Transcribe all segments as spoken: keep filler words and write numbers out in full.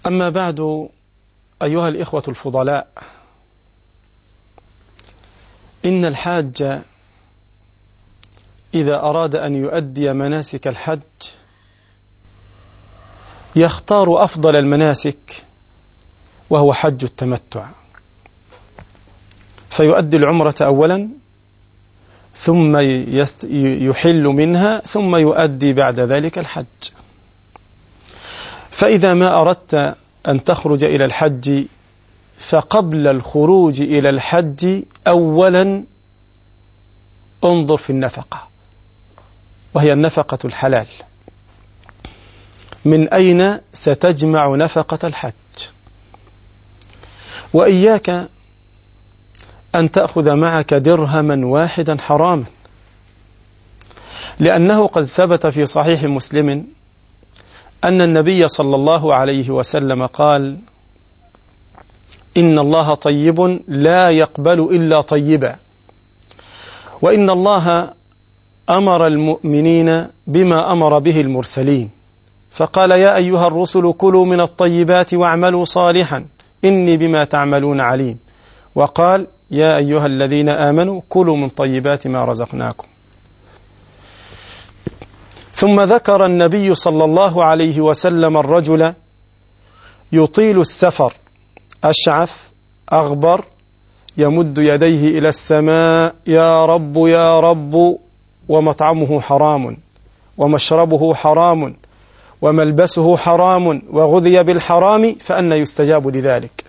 أما بعد، أيها الإخوة الفضلاء، إن الحاج إذا أراد أن يؤدي مناسك الحج يختار أفضل المناسك، وهو حج التمتع، فيؤدي العمرة أولا ثم يحل منها ثم يؤدي بعد ذلك الحج. فإذا ما أردت أن تخرج إلى الحج فقبل الخروج إلى الحج أولا انظر في النفقة، وهي النفقة الحلال. من أين ستجمع نفقة الحج؟ وإياك أن تأخذ معك درهما واحدا حراما، لأنه قد ثبت في صحيح مسلم أن النبي صلى الله عليه وسلم قال: إن الله طيب لا يقبل إلا طيبا، وإن الله أمر المؤمنين بما أمر به المرسلين، فقال: يا أيها الرسل كلوا من الطيبات واعملوا صالحا إني بما تعملون عليم، وقال: يا أيها الذين آمنوا كلوا من طيبات ما رزقناكم. ثم ذكر النبي صلى الله عليه وسلم الرجل يطيل السفر أشعث أغبر يمد يديه إلى السماء: يا رب يا رب، ومطعمه حرام ومشربه حرام وملبسه حرام وغذي بالحرام، فأنى يستجاب لذلك؟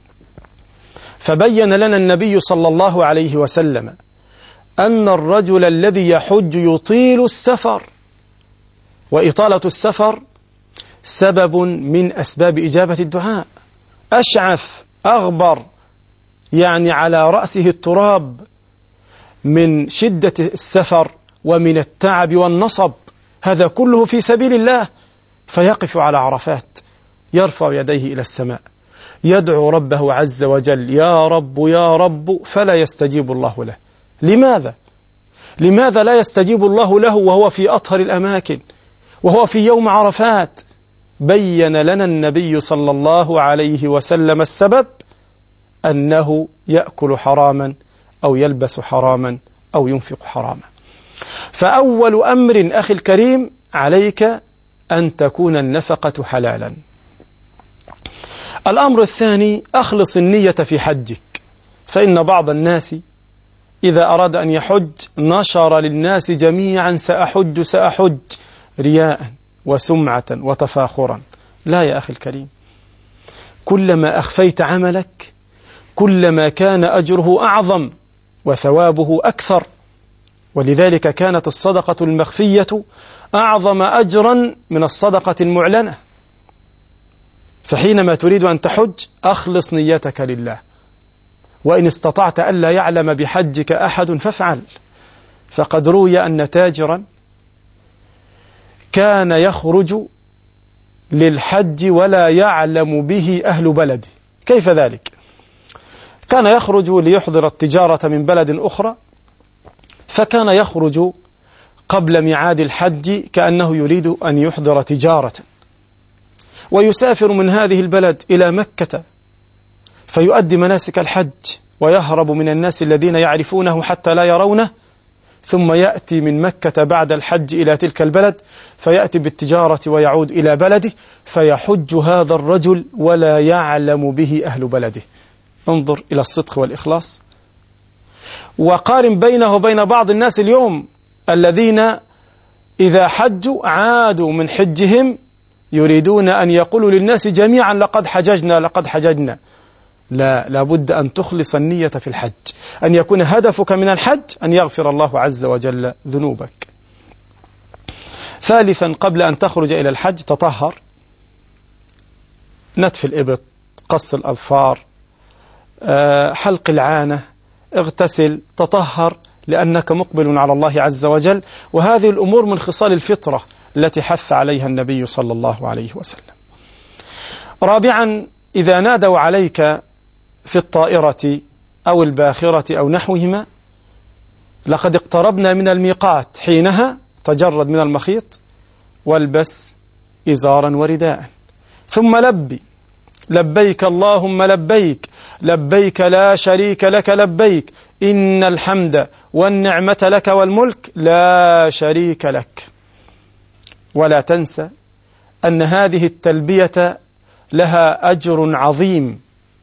فبين لنا النبي صلى الله عليه وسلم أن الرجل الذي يحج يطيل السفر، وإطالة السفر سبب من أسباب إجابة الدعاء. أشعث أغبر يعني على رأسه التراب من شدة السفر ومن التعب والنصب، هذا كله في سبيل الله، فيقف على عرفات يرفع يديه إلى السماء يدعو ربه عز وجل: يا رب يا رب، فلا يستجيب الله له. لماذا؟ لماذا لا يستجيب الله له وهو في أطهر الأماكن، وهو في يوم عرفات؟ بين لنا النبي صلى الله عليه وسلم السبب: أنه يأكل حراما أو يلبس حراما أو ينفق حراما. فأول أمر أخي الكريم عليك أن تكون النفقة حلالا. الأمر الثاني: أخلص النية في حجك، فإن بعض الناس إذا أراد أن يحج نشر للناس جميعا: سأحج سأحج، رياء وسمعة وتفاخرا. لا يا أخي الكريم، كلما أخفيت عملك كلما كان أجره أعظم وثوابه أكثر، ولذلك كانت الصدقة المخفية أعظم أجرا من الصدقة المعلنة. فحينما تريد أن تحج أخلص نيتك لله، وإن استطعت ألا يعلم بحجك أحد فافعل. فقد روي أن تاجرا كان يخرج للحج ولا يعلم به أهل بلده. كيف ذلك؟ كان يخرج ليحضر التجارة من بلد أخرى، فكان يخرج قبل ميعاد الحج كأنه يريد أن يحضر تجارة، ويسافر من هذه البلد إلى مكة فيؤدي مناسك الحج ويهرب من الناس الذين يعرفونه حتى لا يرونه، ثم يأتي من مكة بعد الحج إلى تلك البلد فيأتي بالتجارة ويعود إلى بلده، فيحج هذا الرجل ولا يعلم به أهل بلده. انظر إلى الصدق والإخلاص، وقارن بينه وبين بعض الناس اليوم الذين إذا حجوا عادوا من حجهم يريدون أن يقولوا للناس جميعا: لقد حججنا لقد حججنا. لا، لابد أن تخلص النية في الحج، أن يكون هدفك من الحج أن يغفر الله عز وجل ذنوبك. ثالثا، قبل أن تخرج إلى الحج تطهر: نتف الإبط، قص الأظفار، حلق العانة، اغتسل، تطهر، لأنك مقبل على الله عز وجل. وهذه الأمور من خصال الفطرة التي حث عليها النبي صلى الله عليه وسلم. رابعا، إذا نادوا عليك في الطائرة أو الباخرة أو نحوهما: لقد اقتربنا من الميقات، حينها تجرد من المخيط والبس إزارا ورداء، ثم لبي لبيك اللهم لبيك لبيك لا شريك لك لبيك إن الحمد والنعمة لك والملك لا شريك لك. ولا تنسى أن هذه التلبية لها أجر عظيم،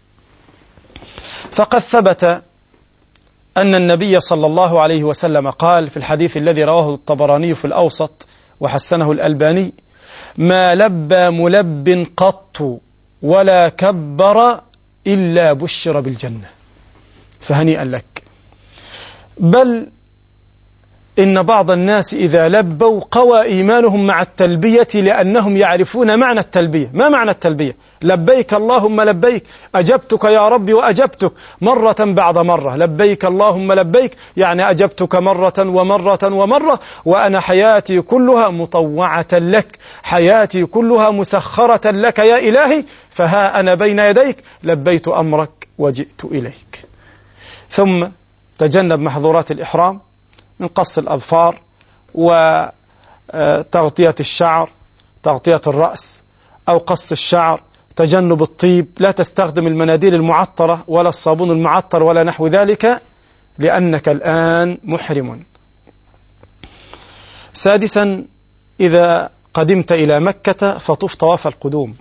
فقد ثبت أن النبي صلى الله عليه وسلم قال في الحديث الذي رواه الطبراني في الأوسط وحسنه الألباني: ما لبى ملب قط ولا كبر إلا بشر بالجنة. فهنيئا لك. بل إن بعض الناس إذا لبوا قوى إيمانهم مع التلبية لأنهم يعرفون معنى التلبية. ما معنى التلبية؟ لبيك اللهم لبيك، أجبتك يا ربي وأجبتك مرة بعد مرة. لبيك اللهم لبيك يعني أجبتك مرة ومرة ومرة، وأنا حياتي كلها مطوعة لك، حياتي كلها مسخرة لك يا إلهي، فها أنا بين يديك لبيت أمرك وجئت إليك. ثم تجنب محظورات الإحرام من قص الأظفار وتغطية الشعر، تغطية الرأس أو قص الشعر، تجنب الطيب، لا تستخدم المناديل المعطرة ولا الصابون المعطر ولا نحو ذلك، لأنك الآن محرم. سادسا، إذا قدمت إلى مكة فطف طواف القدوم،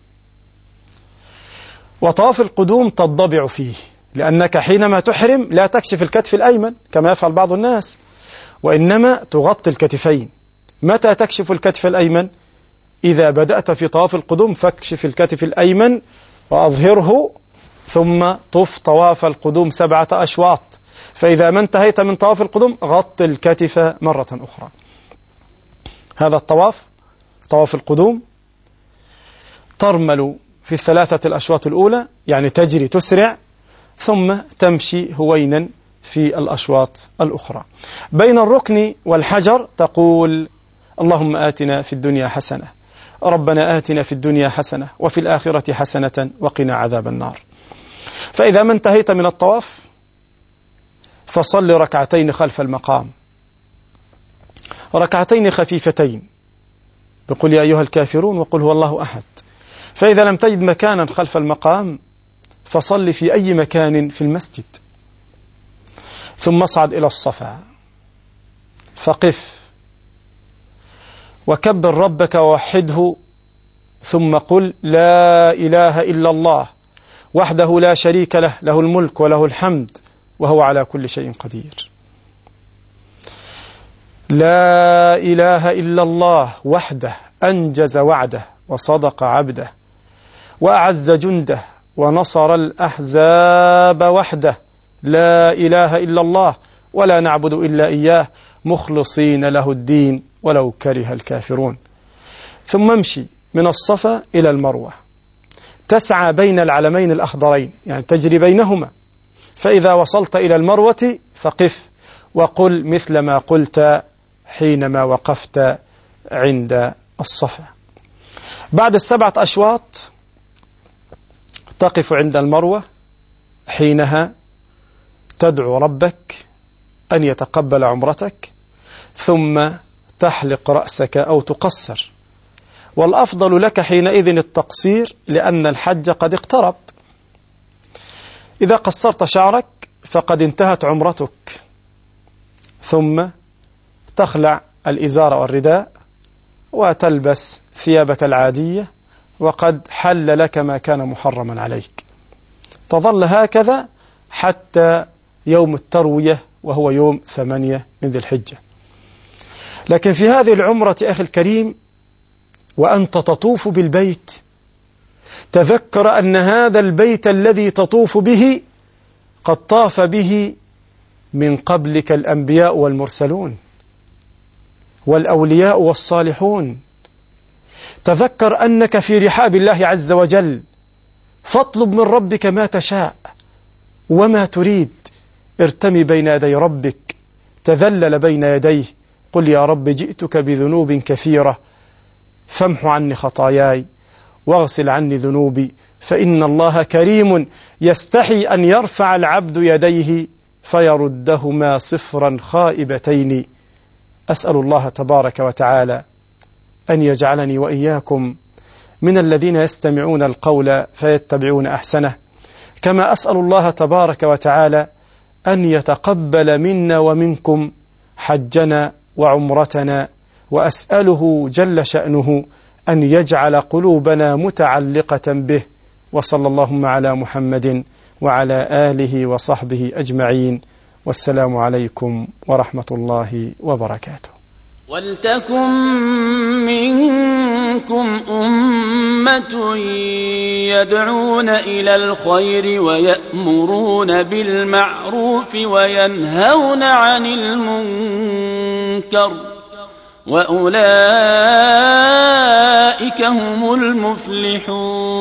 وطواف القدوم تضبع فيه، لأنك حينما تحرم لا تكشف الكتف الأيمن كما يفعل بعض الناس، وإنما تغطي الكتفين. متى تكشف الكتف الأيمن؟ إذا بدأت في طواف القدوم فاكشف الكتف الأيمن وأظهره، ثم طف طواف القدوم سبعة أشواط. فإذا ما انتهيت من طواف القدوم غطي الكتف مرة أخرى. هذا الطواف، طواف القدوم، ترمل في الثلاثة الأشواط الأولى، يعني تجري تسرع، ثم تمشي هوينا في الأشواط الأخرى. بين الركن والحجر تقول: اللهم آتنا في الدنيا حسنة، ربنا آتنا في الدنيا حسنة وفي الآخرة حسنة وقنا عذاب النار. فإذا ما انتهيت من الطواف فصل ركعتين خلف المقام، ركعتين خفيفتين، بقول يا أيها الكافرون وقل هو الله أحد. فإذا لم تجد مكانا خلف المقام فصل في أي مكان في المسجد، ثم اصعد إلى الصفا فقف وكبر ربك ووحده، ثم قل لا إله إلا الله وحده لا شريك له، له الملك وله الحمد وهو على كل شيء قدير. لا إله إلا الله وحده أنجز وعده وصدق عبده وأعز جنده ونصر الأحزاب وحده. لا إله إلا الله ولا نعبد إلا إياه مخلصين له الدين ولو كره الكافرون. ثم امشي من الصفا إلى المروة، تسعى بين العلمين الأخضرين، يعني تجري بينهما. فإذا وصلت إلى المروة فقف وقل مثل ما قلت حينما وقفت عند الصفا. بعد السبعة أشواط تقف عند المروة، حينها تدعو ربك أن يتقبل عمرتك، ثم تحلق رأسك أو تقصر، والأفضل لك حينئذ التقصير لأن الحج قد اقترب. إذا قصرت شعرك فقد انتهت عمرتك، ثم تخلع الإزار والرداء وتلبس ثيابك العادية، وقد حل لك ما كان محرما عليك. تظل هكذا حتى يوم التروية وهو يوم ثمانية من ذي الحجة. لكن في هذه العمرة أخي الكريم وأنت تطوف بالبيت تذكر أن هذا البيت الذي تطوف به قد طاف به من قبلك الأنبياء والمرسلون والأولياء والصالحون. تذكر أنك في رحاب الله عز وجل، فاطلب من ربك ما تشاء وما تريد. ارتمي بين يدي ربك، تذلل بين يديه، قل يا رب جئتك بذنوب كثيرة فامح عني خطاياي واغسل عني ذنوبي، فإن الله كريم يستحي أن يرفع العبد يديه فيردهما صفرا خائبتين. أسأل الله تبارك وتعالى أن يجعلني وإياكم من الذين يستمعون القول فيتبعون أحسنه. كما أسأل الله تبارك وتعالى أن يتقبل منا ومنكم حجنا وعمرتنا، وأسأله جل شأنه أن يجعل قلوبنا متعلقة به. وصلى اللهم على محمد وعلى آله وصحبه أجمعين، والسلام عليكم ورحمة الله وبركاته. ولتكن منكم أمة يدعون إلى الخير ويأمرون بالمعروف وينهون عن المنكر، وأولئك هم المفلحون.